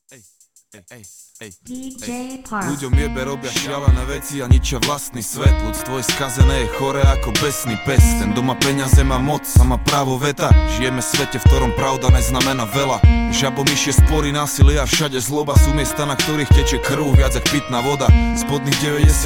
DJ Park. Ľuďom jebe, robia šialené veci a ničia vlastný svet. Ľudstvo je skazené, je chore ako besný pes. Ten doma peniaze má moc a má právo veta. Žijeme v svete, v ktorom pravda neznamená veľa. Žabomyšie spory, násilie a všade zloba sú miesta, na ktorých teče krv viac jak pitná voda. Spodných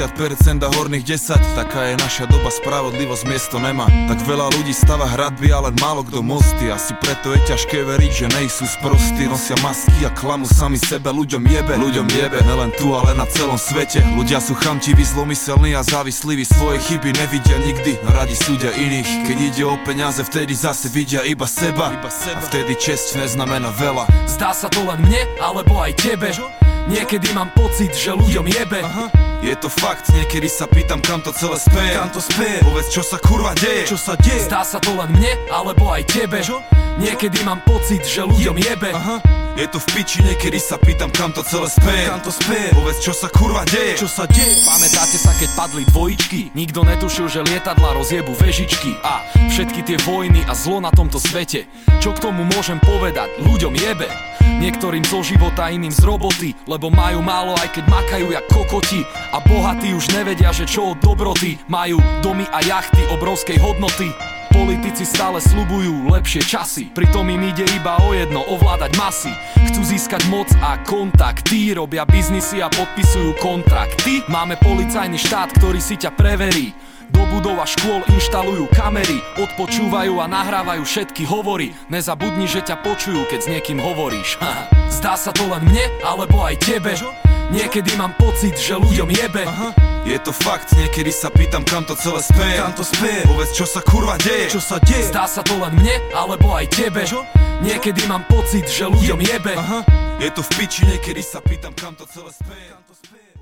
90% a horných 10. Taká je naša doba, spravodlivosť miesto nemá. Tak veľa ľudí stava hradby, ale málo kto mosty. Asi preto je ťažké veriť, že nejsú sprostí. Nosia masky a klamu sami sebe. Ľuďom jebe, nelen tu, ale na celom svete. Ľudia sú chamtiví, zlomyselní a závislí. Svoje chyby nevidia nikdy, no radi súdia iných. Keď ide o peniaze, vtedy zase vidia iba seba. A vtedy česť neznamená veľa. Zdá sa to len mne, alebo aj tebe. Niekedy mám pocit, že ľuďom jebe. Je to fakt, niekedy sa pýtam, kam to celé speje. Povedz, čo sa kurva deje. Zdá sa to len mne, alebo aj tebe. Niekedy mám pocit, že ľuďom jebe. Je to v piči, niekedy sa pýtam, kam to celé speje. Povedz, čo sa kurva deje. Pamätáte sa, keď padli dvojičky? Nikto netušil, že lietadla rozjebu vežičky. A všetky tie vojny a zlo na tomto svete. Čo k tomu môžem povedať? Ľuďom jebe. Niektorým zo života, iným z roboty. Lebo majú málo, aj keď makajú jak kokoti. A bohatí už nevedia, že čo od dobroty. Majú domy a jachty obrovskej hodnoty. Politici stále sľubujú lepšie časy. Pritom im ide iba o jedno, ovládať masy. Chcú získať moc a kontakty. Robia biznisy a podpisujú kontrakty. Máme policajný štát, ktorý si ťa preverí. Do budov a škôl inštalujú kamery. Odpočúvajú a nahrávajú všetky hovory. Nezabudni, že ťa počujú, keď s niekým hovoríš. Zdá sa to len mne, alebo aj tebe. Niekedy mám pocit, že ľuďom jebe. Je to fakt, niekedy sa pýtam, kam to celé speje. Povedz, čo sa kurva deje. Zdá sa to len mne, alebo aj tebe. Niekedy mám pocit, že ľuďom jebe. Je to v piči, niekedy sa pýtam, kam to celé speje.